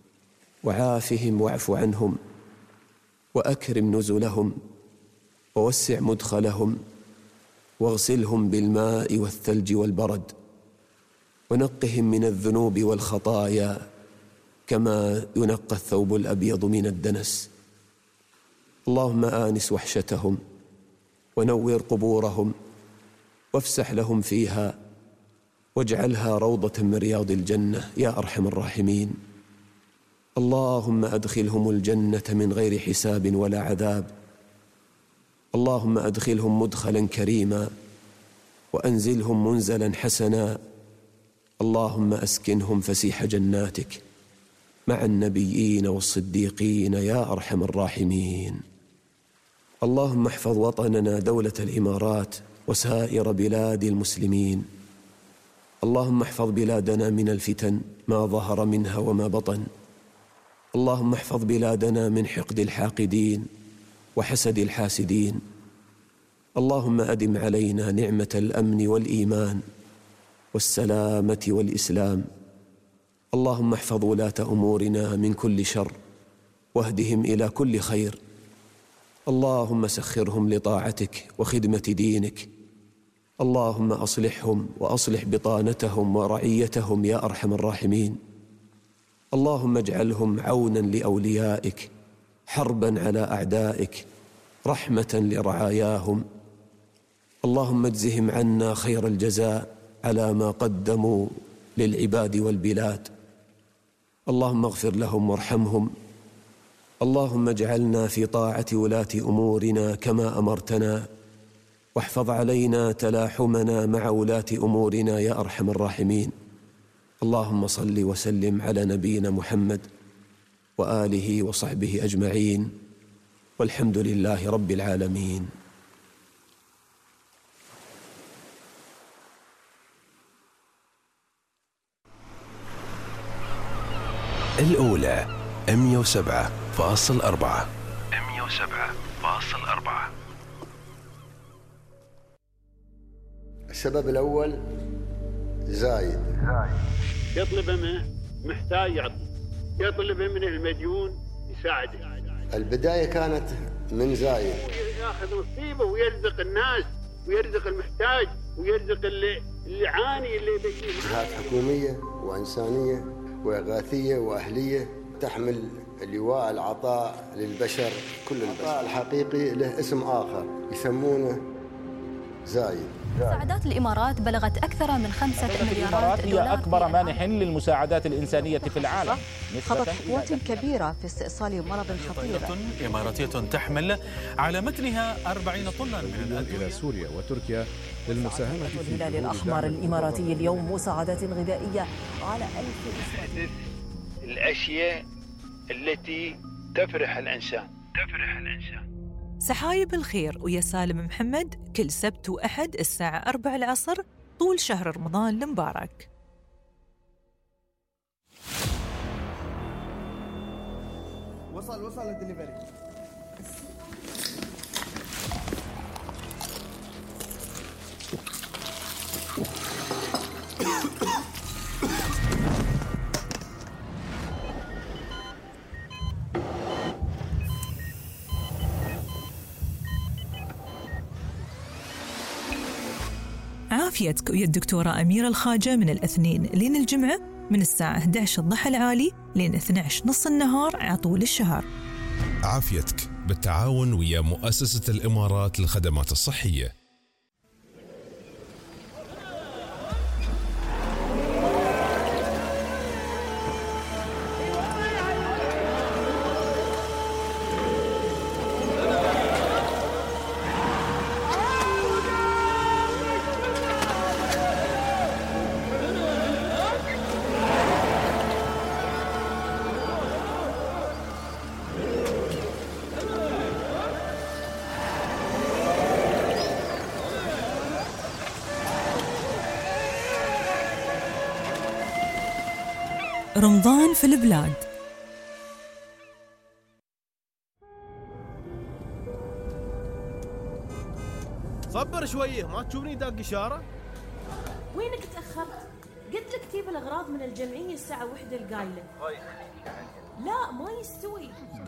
وعافهم واعف عنهم وأكرم نزلهم ووسع مدخلهم واغسلهم بالماء والثلج والبرد ونقهم من الذنوب والخطايا كما ينقى الثوب الأبيض من الدنس. اللهم آنس وحشتهم ونور قبورهم وافسح لهم فيها واجعلها روضة من رياض الجنة يا أرحم الراحمين. اللهم أدخلهم الجنة من غير حساب ولا عذاب. اللهم أدخلهم مدخلا كريما وأنزلهم منزلا حسنا. اللهم أسكنهم فسيح جناتك مع النبيين والصديقين يا أرحم الراحمين. اللهم احفظ وطننا دولة الإمارات وسائر بلاد المسلمين. اللهم احفظ بلادنا من الفتن ما ظهر منها وما بطن. اللهم احفظ بلادنا من حقد الحاقدين وحسد الحاسدين. اللهم أدم علينا نعمة الأمن والإيمان والسلامة والإسلام. اللهم احفظ ولاة أمورنا من كل شر واهدهم إلى كل خير. اللهم سخرهم لطاعتك وخدمة دينك. اللهم أصلحهم وأصلح بطانتهم ورعيتهم يا أرحم الراحمين. اللهم اجعلهم عونا لأوليائك، حربا على أعدائك، رحمة لرعاياهم. اللهم اجزهم عنا خير الجزاء على ما قدموا للعباد والبلاد. اللهم اغفر لهم وارحمهم. اللهم اجعلنا في طاعة ولاة أمورنا كما أمرتنا، واحفظ علينا تلاحمنا مع ولاة أمورنا يا أرحم الراحمين. اللهم صل وسلم على نبينا محمد وآله وصحبه أجمعين، والحمد لله رب العالمين. الأولى مئة وسبعة فاصل أربعة. مئة وسبعة فاصل أربعة. السبب الأول زايد. يطلب منه محتاج يعطي، يطلب من المديون يساعده. البداية كانت من زايد، ياخذ نصيبه ويرزق الناس ويرزق المحتاج ويرزق اللي اللي عاني اللي بيجي. جهات حكومية وإنسانية وإغاثية وأهلية تحمل لواء العطاء للبشر كل البشر. العطاء الحقيقي له اسم آخر يسمونه زايد. مساعدات الإمارات بلغت أكثر من خمسة مليارات الإمارات دولار. هي أكبر مانح للمساعدات الإنسانية في العالم. خضت خطوات كبيرة في استئصال مرض خطير. طائرة إماراتية تحمل على متنها أربعين طنا من الأدوية إلى سوريا وتركيا للمساهمة في الهلال الأحمر الإماراتي اليوم مساعدات غذائية على ألف أسرة. الأشياء التي تفرح الإنسان تفرح الإنسان. سحايب الخير ويا سالم محمد كل سبت وأحد الساعة أربع العصر طول شهر رمضان المبارك. وصل وصل الدليفري. عافيتك ويا الدكتورة أميرة الخاجة من الاثنين لين الجمعة من الساعة إحدى عشر الضحى العالي لين اثني عشر نص النهار على طول الشهر. عافيتك بالتعاون ويا مؤسسة الإمارات للخدمات الصحية. رمضان في البلاد. صبر شويه، ما تشوفني داق اشاره؟ وينك تاخرت؟ قلت لك تجيب الاغراض من الجمعيه الساعه واحدة القايله. لا ما يستوي.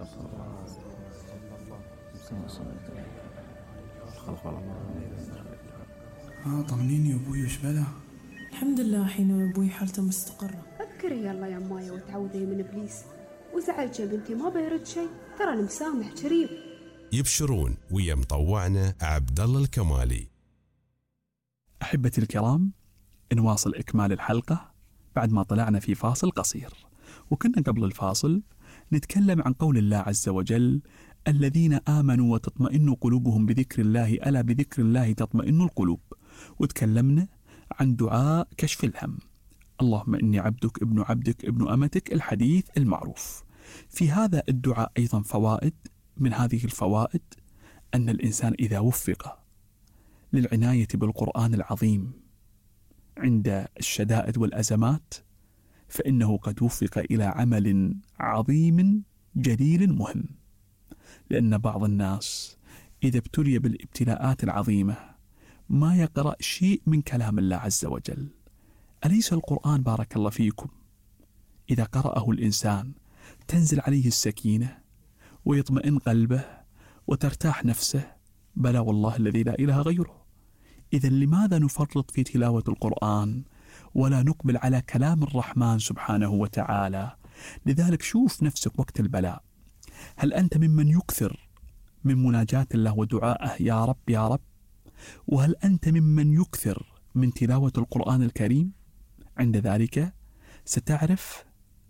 اه طمنيني يا ابوي وش بلا؟ الحمد لله حين ابوي حالته مستقره. اذكري يلا يا مايا وتعوذي من ابليس، وزعلت يا بنتي ما بيرد شيء، ترى المسامح كريم. يبشرون ويا مطوعنا عبد الله الكمالي. أحبتي الكرام، نواصل إكمال الحلقة بعد ما طلعنا في فاصل قصير، وكنا قبل الفاصل نتكلم عن قول الله عز وجل: الذين آمنوا وتطمئن قلوبهم بذكر الله ألا بذكر الله تطمئن القلوب. وتكلمنا عن دعاء كشف الهم: اللهم إني عبدك ابن عبدك ابن أمتك، الحديث المعروف. في هذا الدعاء أيضا فوائد. من هذه الفوائد أن الإنسان إذا وفق للعناية بالقرآن العظيم عند الشدائد والأزمات فإنه قد وفق إلى عمل عظيم جليل مهم. لأن بعض الناس إذا ابتلي بالابتلاءات العظيمة ما يقرأ شيء من كلام الله عز وجل. أليس القرآن بارك الله فيكم إذا قرأه الإنسان تنزل عليه السكينة ويطمئن قلبه وترتاح نفسه؟ بلى والله الذي لا إله غيره. إذا لماذا نفرط في تلاوة القرآن ولا نقبل على كلام الرحمن سبحانه وتعالى؟ لذلك شوف نفسك وقت البلاء، هل أنت ممن يكثر من مناجاة الله ودعائه يا رب يا رب؟ وهل أنت ممن يكثر من تلاوة القرآن الكريم؟ عند ذلك ستعرف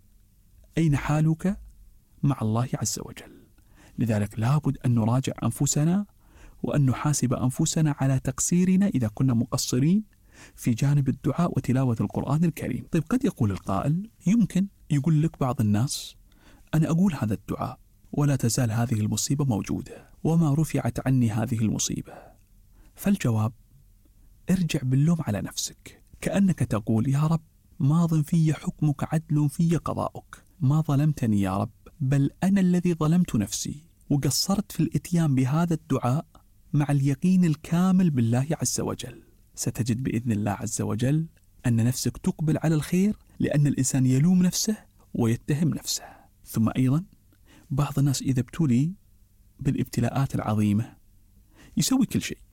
أين حالك مع الله عز وجل. لذلك لابد أن نراجع أنفسنا وأن نحاسب أنفسنا على تقصيرنا إذا كنا مقصرين في جانب الدعاء وتلاوة القرآن الكريم. طيب قد يقول القائل، يمكن يقول لك بعض الناس أنا أقول هذا الدعاء ولا تزال هذه المصيبة موجودة وما رفعت عني هذه المصيبة. فالجواب، ارجع باللوم على نفسك، كأنك تقول يا رب ماض في حكمك عدل في قضاؤك، ما ظلمتني يا رب، بل أنا الذي ظلمت نفسي وقصرت في الإتيان بهذا الدعاء مع اليقين الكامل بالله عز وجل. ستجد بإذن الله عز وجل أن نفسك تقبل على الخير، لأن الإنسان يلوم نفسه ويتهم نفسه. ثم أيضا بعض الناس إذا ابتلي بالابتلاءات العظيمة يسوي كل شيء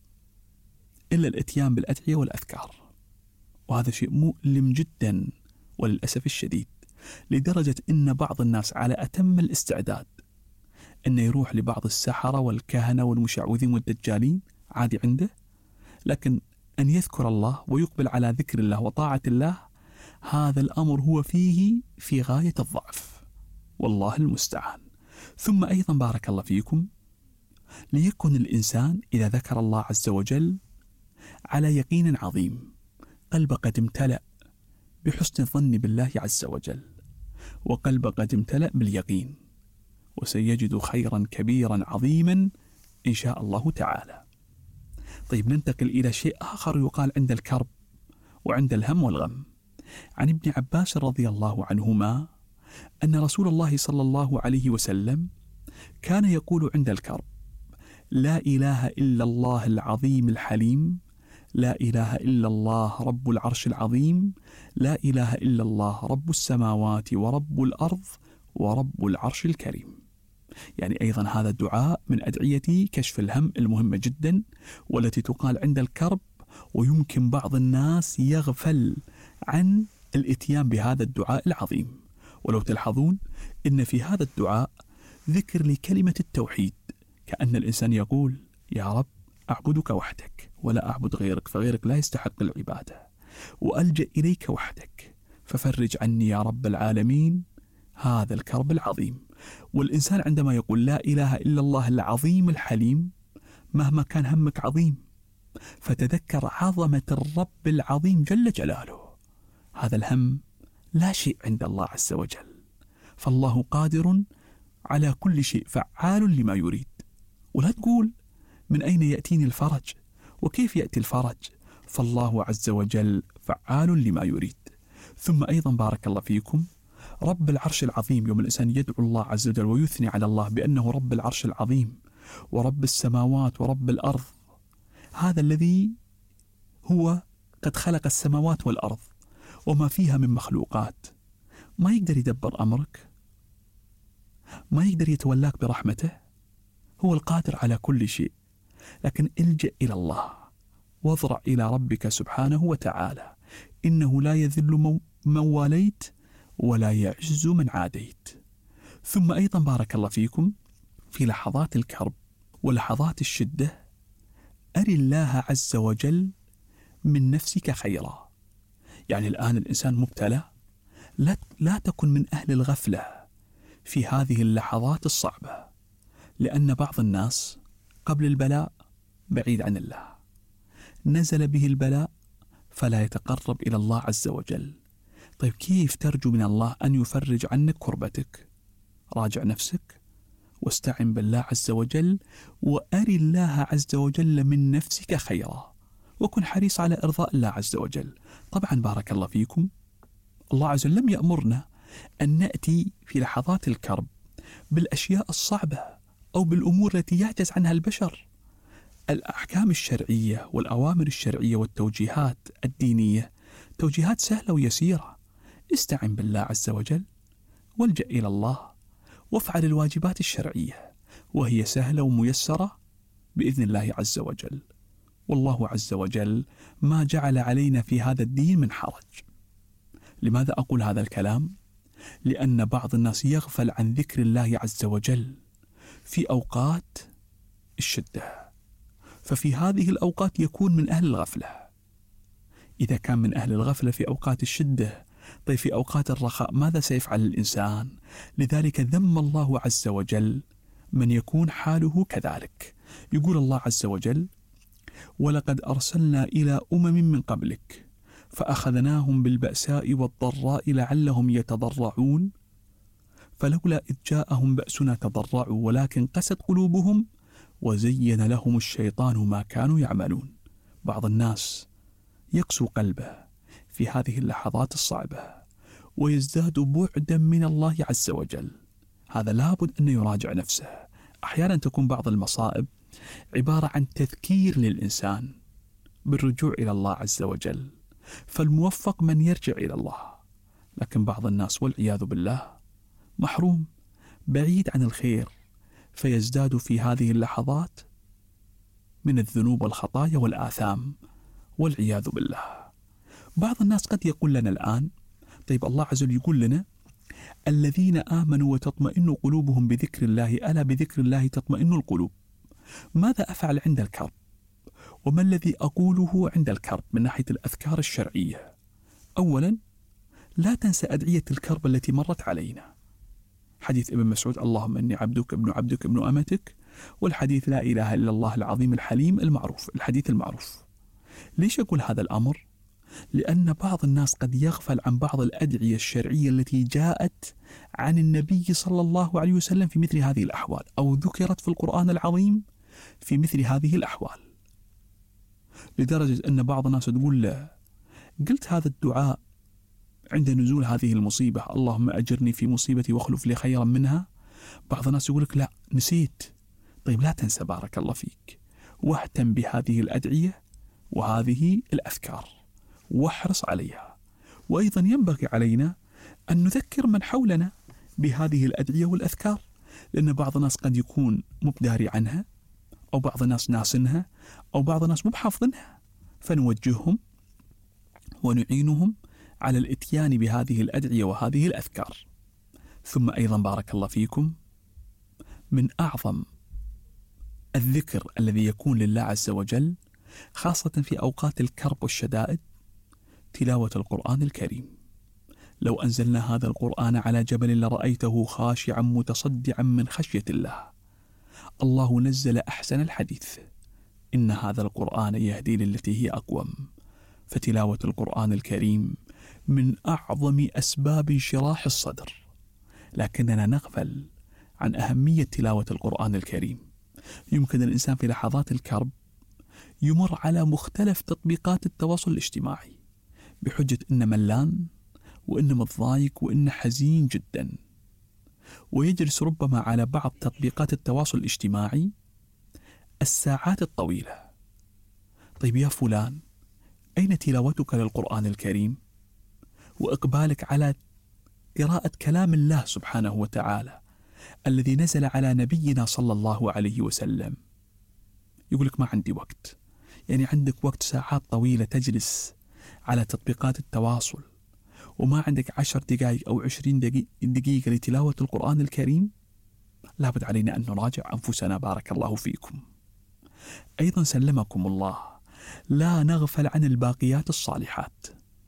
إلا الإتيان بالأدعية والأذكار، وهذا شيء مؤلم جدا وللأسف الشديد، لدرجة أن بعض الناس على أتم الاستعداد أنه يروح لبعض السحرة والكهنة والمشعوذين والدجالين عادي عنده، لكن أن يذكر الله ويقبل على ذكر الله وطاعة الله هذا الأمر هو فيه في غاية الضعف، والله المستعان. ثم أيضا بارك الله فيكم، ليكن الإنسان إذا ذكر الله عز وجل على يقين عظيم، قلب قد امتلأ بحسن الظن بالله عز وجل، وقلب قد امتلأ باليقين، وسيجد خيرا كبيرا عظيما إن شاء الله تعالى. طيب ننتقل إلى شيء آخر يقال عند الكرب وعند الهم والغم. عن ابن عباس رضي الله عنهما أن رسول الله صلى الله عليه وسلم كان يقول عند الكرب: لا إله إلا الله العظيم الحليم، لا إله إلا الله رب العرش العظيم، لا إله إلا الله رب السماوات ورب الأرض ورب العرش الكريم. يعني أيضا هذا الدعاء من أدعية كشف الهم المهمة جدا والتي تقال عند الكرب، ويمكن بعض الناس يغفل عن الاتيان بهذا الدعاء العظيم. ولو تلحظون إن في هذا الدعاء ذكر لكلمة التوحيد، كأن الإنسان يقول يا رب أعبدك وحدك ولا أعبد غيرك، فغيرك لا يستحق العبادة، وألجأ إليك وحدك ففرج عني يا رب العالمين هذا الكرب العظيم. والإنسان عندما يقول لا إله إلا الله العظيم الحليم، مهما كان همك عظيم فتذكر عظمة الرب العظيم جل جلاله، هذا الهم لا شيء عند الله عز وجل، فالله قادر على كل شيء فعال لما يريد. ولا تقول من أين يأتيني الفرج وكيف يأتي الفرج، فالله عز وجل فعال لما يريد. ثم أيضا بارك الله فيكم، رب العرش العظيم، يوم الإنسان يدعو الله عز وجل ويثني على الله بأنه رب العرش العظيم ورب السماوات ورب الأرض، هذا الذي هو قد خلق السماوات والأرض وما فيها من مخلوقات، ما يقدر يدبر أمرك، ما يقدر يتولاك برحمته، هو القادر على كل شيء. لكن الجأ إلى الله واضرع إلى ربك سبحانه وتعالى، إنه لا يذل من واليت ولا يعز من عاديت. ثم أيضا بارك الله فيكم، في لحظات الكرب ولحظات الشدة أري الله عز وجل من نفسك خيرا. يعني الآن الإنسان مبتلى، لا, لا تكن من أهل الغفلة في هذه اللحظات الصعبة، لأن بعض الناس قبل البلاء بعيد عن الله، نزل به البلاء فلا يتقرب إلى الله عز وجل. طيب كيف ترجو من الله أن يفرج عنك كربتك؟ راجع نفسك واستعن بالله عز وجل، وأري الله عز وجل من نفسك خيرا، وكن حريص على إرضاء الله عز وجل. طبعا بارك الله فيكم، الله عز وجل لم يأمرنا أن نأتي في لحظات الكرب بالأشياء الصعبة أو بالأمور التي يعجز عنها البشر، الأحكام الشرعية والأوامر الشرعية والتوجيهات الدينية توجيهات سهلة ويسيرة. استعن بالله عز وجل والجأ إلى الله وافعل الواجبات الشرعية، وهي سهلة وميسرة بإذن الله عز وجل. والله عز وجل ما جعل علينا في هذا الدين من حرج. لماذا أقول هذا الكلام؟ لأن بعض الناس يغفل عن ذكر الله عز وجل في أوقات الشدة، ففي هذه الأوقات يكون من أهل الغفلة. إذا كان من أهل الغفلة في أوقات الشدة، طيب في أوقات الرخاء ماذا سيفعل الإنسان؟ لذلك ذم الله عز وجل من يكون حاله كذلك. يقول الله عز وجل: ولقد أرسلنا إلى أمم من قبلك فأخذناهم بالبأساء والضراء لعلهم يتضرعون فلولا إذ جاءهم بأسنا تضرعوا ولكن قست قلوبهم وزين لهم الشيطان ما كانوا يعملون. بعض الناس يقسو قلبه في هذه اللحظات الصعبة ويزداد بعدا من الله عز وجل. هذا لابد أن يراجع نفسه. أحيانا تكون بعض المصائب عبارة عن تذكير للإنسان بالرجوع إلى الله عز وجل، فالموفق من يرجع إلى الله. لكن بعض الناس والعياذ بالله محروم بعيد عن الخير، فيزداد في هذه اللحظات من الذنوب والخطايا والآثام والعياذ بالله. بعض الناس قد يقول لنا الآن: طيب الله عز وجل يقول لنا الذين آمنوا وتطمئن قلوبهم بذكر الله، ألا بذكر الله تطمئن القلوب. ماذا أفعل عند الكرب؟ وما الذي أقوله عند الكرب من ناحية الأذكار الشرعية؟ أولا، لا تنسى أدعية الكرب التي مرت علينا. حديث ابن مسعود: اللهم إني عبدك ابن عبدك ابن أمتك، والحديث لا إله إلا الله العظيم الحليم المعروف، الحديث المعروف. ليش أقول هذا الأمر؟ لأن بعض الناس قد يغفل عن بعض الأدعية الشرعية التي جاءت عن النبي صلى الله عليه وسلم في مثل هذه الأحوال، أو ذكرت في القرآن العظيم في مثل هذه الأحوال، لدرجة أن بعض الناس تقول له: قلت هذا الدعاء عند نزول هذه المصيبة، اللهم أجرني في مصيبتي واخلف لي خيرا منها. بعض الناس يقول لك: لا نسيت. طيب لا تنسى، بارك الله فيك، واهتم بهذه الأدعية وهذه الأذكار واحرص عليها. وأيضا ينبغي علينا أن نذكر من حولنا بهذه الأدعية والأذكار، لأن بعض الناس قد يكون مبداري عنها، أو بعض الناس ناسنها، أو بعض الناس مو بحافظنها، فنوجههم ونعينهم على الاتيان بهذه الأدعية وهذه الأذكار. ثم أيضا بارك الله فيكم، من أعظم الذكر الذي يكون لله عز وجل خاصة في أوقات الكرب والشدائد تلاوة القرآن الكريم. لو أنزلنا هذا القرآن على جبل لرأيته خاشعا متصدعا من خشية الله. الله نزل أحسن الحديث، إن هذا القرآن يهدي للتي هي أقوم. فتلاوة القرآن الكريم من أعظم أسباب انشراح الصدر، لكننا نغفل عن أهمية تلاوة القرآن الكريم. يمكن الإنسان في لحظات الكرب يمر على مختلف تطبيقات التواصل الاجتماعي بحجة إنه ملان وإنه متضايق وإنه حزين جدا، ويجلس ربما على بعض تطبيقات التواصل الاجتماعي الساعات الطويلة. طيب يا فلان، أين تلاوتك للقرآن الكريم وإقبالك على قراءة كلام الله سبحانه وتعالى الذي نزل على نبينا صلى الله عليه وسلم؟ يقولك ما عندي وقت. يعني عندك وقت ساعات طويلة تجلس على تطبيقات التواصل وما عندك عشر دقائق أو عشرين دقيقة لتلاوة القرآن الكريم؟ لابد علينا أن نراجع أنفسنا، بارك الله فيكم. أيضا سلمكم الله، لا نغفل عن الباقيات الصالحات.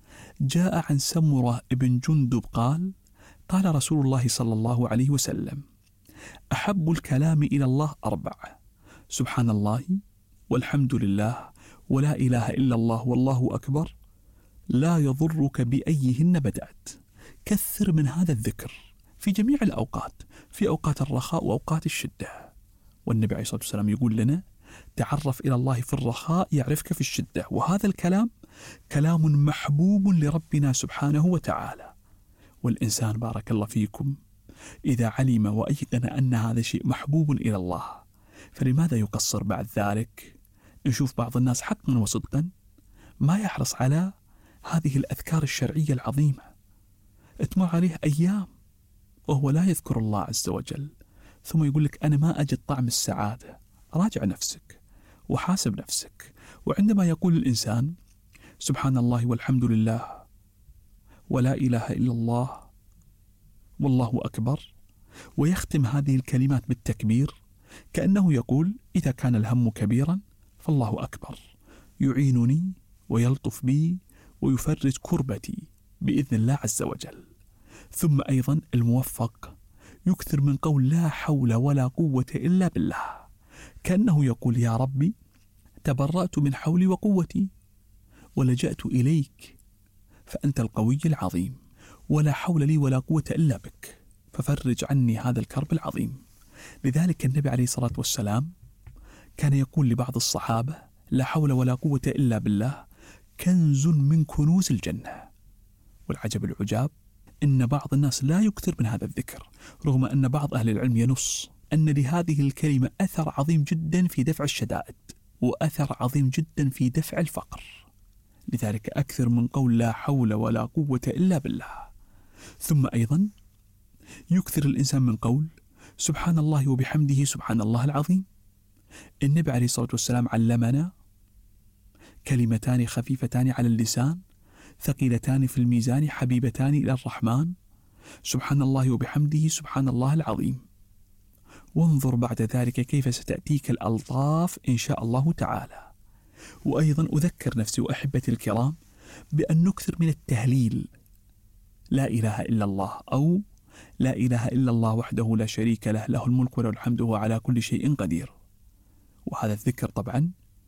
جاء عن سمرة بن جندب قال: قال رسول الله صلى الله عليه وسلم: أحب الكلام إلى الله أربع: سبحان الله والحمد لله ولا إله إلا الله والله أكبر، لا يضرك بأيهن بدأت. كثر من هذا الذكر في جميع الأوقات، في أوقات الرخاء وأوقات الشدة. والنبي عليه الصلاة والسلام يقول لنا: تعرف إلى الله في الرخاء يعرفك في الشدة. وهذا الكلام كلام محبوب لربنا سبحانه وتعالى. والإنسان بارك الله فيكم إذا علم وأيقن أن هذا شيء محبوب إلى الله، فلماذا يقصر بعد ذلك نشوف بعض الناس حقا وصدقا ما يحرص على هذه الأذكار الشرعية العظيمة، تمر عليه أيام وهو لا يذكر الله عز وجل، ثم يقول لك أنا ما أجد طعم السعادة. راجع نفسك وحاسب نفسك. وعندما يقول الإنسان سبحان الله والحمد لله ولا إله إلا الله والله أكبر، ويختم هذه الكلمات بالتكبير، كأنه يقول إذا كان الهم كبيرا فالله أكبر يعينني ويلطف بي ويفرج كربتي بإذن الله عز وجل. ثم أيضا الموفق يكثر من قول لا حول ولا قوة إلا بالله، كأنه يقول يا ربي تبرأت من حولي وقوتي ولجأت إليك فأنت القوي العظيم، ولا حول لي ولا قوة إلا بك، ففرج عني هذا الكرب العظيم. لذلك النبي عليه الصلاة والسلام كان يقول لبعض الصحابة لا حول ولا قوة إلا بالله كنز من كنوز الجنة. والعجب العجاب إن بعض الناس لا يكثر من هذا الذكر، رغم أن بعض أهل العلم ينص أن لهذه الكلمة أثر عظيم جدا في دفع الشدائد، وأثر عظيم جدا في دفع الفقر. لذلك أكثر من قول لا حول ولا قوة إلا بالله. ثم أيضا يكثر الإنسان من قول سبحان الله وبحمده سبحان الله العظيم. النبي عليه الصلاة والسلام علمنا كلمتان خفيفتان على اللسان ثقيلتان في الميزان حبيبتان إلى الرحمن، سبحان الله وبحمده سبحان الله العظيم. وانظر بعد ذلك كيف ستأتيك الألطاف إن شاء الله تعالى. وأيضا أذكر نفسي وأحبتي الكرام بأن نكثر من التهليل لا إله إلا الله، أو لا إله إلا الله وحده لا شريك له، له الملك وله الحمد وهو على كل شيء قدير. وهذا الذكر طبعا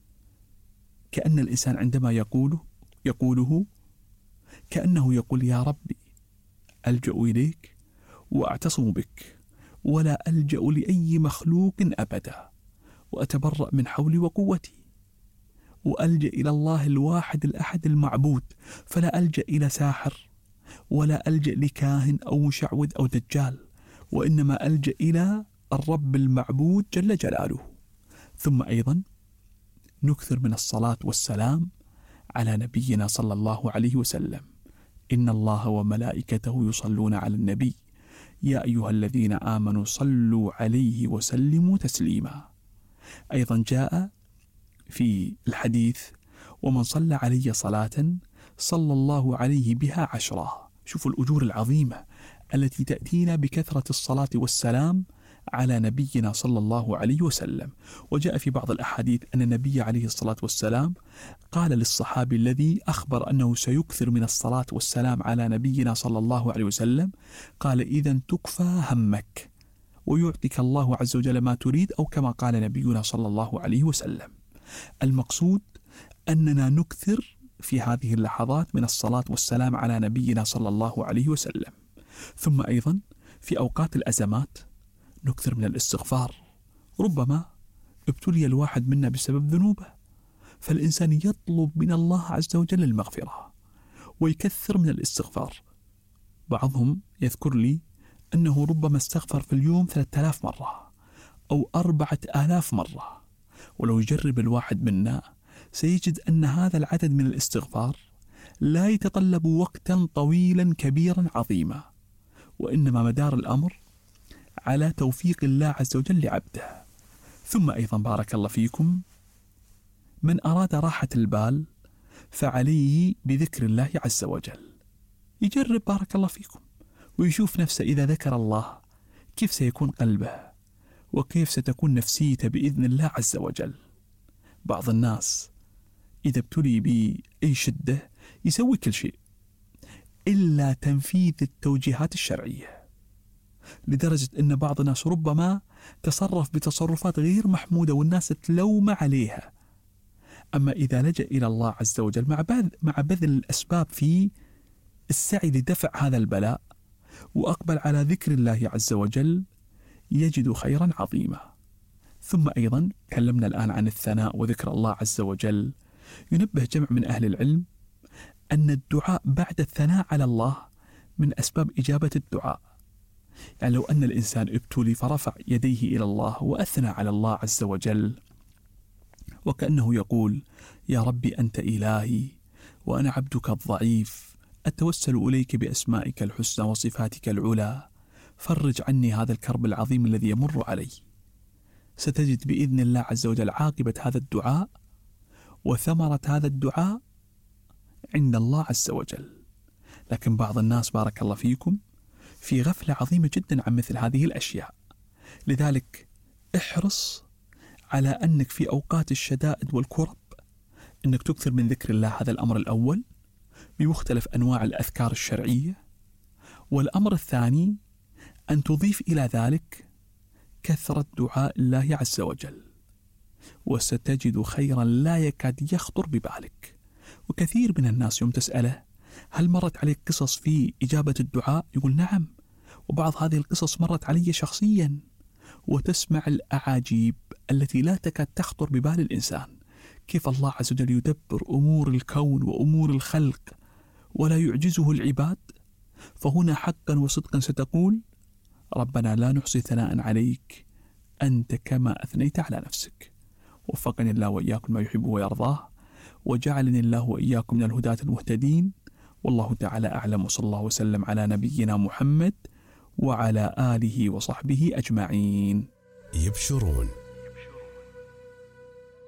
كأن الإنسان عندما يقوله يقوله كأنه يقول يا ربي ألجأ إليك وأعتصم بك ولا ألجأ لأي مخلوق أبدا، وأتبرأ من حولي وقوتي، وألجأ إلى الله الواحد الأحد المعبود، فلا ألجأ إلى ساحر ولا ألجأ لكاهن أو مشعوذ أو دجال، وإنما ألجأ إلى الرب المعبود جل جلاله. ثم أيضا نكثر من الصلاة والسلام على نبينا صلى الله عليه وسلم. إن الله وملائكته يصلون على النبي يا أيها الذين آمنوا صلوا عليه وسلموا تسليما. أيضا جاء في الحديث ومن صلى علي صلاة صلى الله عليه بها عشرة. شوفوا الأجور العظيمة التي تأتينا بكثرة الصلاة والسلام على نبينا صلى الله عليه وسلم. وجاء في بعض الأحاديث أن النبي عليه الصلاة والسلام قال للصحابي الذي أخبر أنه سيكثر من الصلاة والسلام على نبينا صلى الله عليه وسلم، قال إذن تكفى همك ويعطيك الله عز وجل ما تريد، أو كما قال نبينا صلى الله عليه وسلم. المقصود أننا نكثر في هذه اللحظات من الصلاة والسلام على نبينا صلى الله عليه وسلم. ثم أيضا في أوقات الأزمات نكثر من الاستغفار. ربما ابتلي الواحد منا بسبب ذنوبه، فالإنسان يطلب من الله عز وجل المغفرة ويكثر من الاستغفار. بعضهم يذكر لي أنه ربما استغفر في اليوم ثلاثة آلاف مرة أو أربعة آلاف مرة. ولو يجرب الواحد منا سيجد أن هذا العدد من الاستغفار لا يتطلب وقتا طويلا كبيرا عظيما، وإنما مدار الأمر على توفيق الله عز وجل لعبده. ثم أيضا بارك الله فيكم من أراد راحة البال فعليه بذكر الله عز وجل. يجرب بارك الله فيكم ويشوف نفسه إذا ذكر الله كيف سيكون قلبه وكيف ستكون نفسيته بإذن الله عز وجل. بعض الناس إذا ابتلي بأي شدة يسوي كل شيء إلا تنفيذ التوجيهات الشرعية، لدرجة أن بعض الناس ربما تصرف بتصرفات غير محمودة والناس تلوم عليها. أما إذا لجأ إلى الله عز وجل مع بذل, مع بذل الأسباب في السعي لدفع هذا البلاء وأقبل على ذكر الله عز وجل يجد خيرا عظيما. ثم أيضا تكلمنا الآن عن الثناء وذكر الله عز وجل. ينبه جمع من أهل العلم أن الدعاء بعد الثناء على الله من أسباب إجابة الدعاء. يعني لو أن الإنسان ابتلي فرفع يديه إلى الله وأثنى على الله عز وجل وكأنه يقول: يا ربي أنت إلهي وأنا عبدك الضعيف، أتوسل إليك بأسمائك الحسنى وصفاتك العلى، فرج عني هذا الكرب العظيم الذي يمر علي. ستجد بإذن الله عز وجل عاقبة هذا الدعاء وثمرة هذا الدعاء عند الله عز وجل. لكن بعض الناس بارك الله فيكم في غفلة عظيمة جدا عن مثل هذه الأشياء. لذلك احرص على أنك في أوقات الشدائد والكرب أنك تكثر من ذكر الله، هذا الأمر الأول بمختلف أنواع الأذكار الشرعية. والأمر الثاني أن تضيف إلى ذلك كثرة دعاء الله عز وجل، وستجد خيرا لا يكاد يخطر ببالك. وكثير من الناس يوم تسأله: هل مرت عليك قصص في إجابة الدعاء؟ يقول: نعم، وبعض هذه القصص مرت علي شخصيا. وتسمع الأعاجيب التي لا تكاد تخطر ببال الإنسان، كيف الله عز وجل يدبر أمور الكون وأمور الخلق ولا يعجزه العباد. فهنا حقا وصدقا ستقول: ربنا لا نحصي ثناء عليك أنت كما أثنيت على نفسك. وفقني الله وإياكم ما يحبه ويرضاه، وجعلني الله وإياكم من الهداة المهتدين. والله تعالى أعلم، وصلى الله وسلم على نبينا محمد وعلى آله وصحبه أجمعين. يبشرون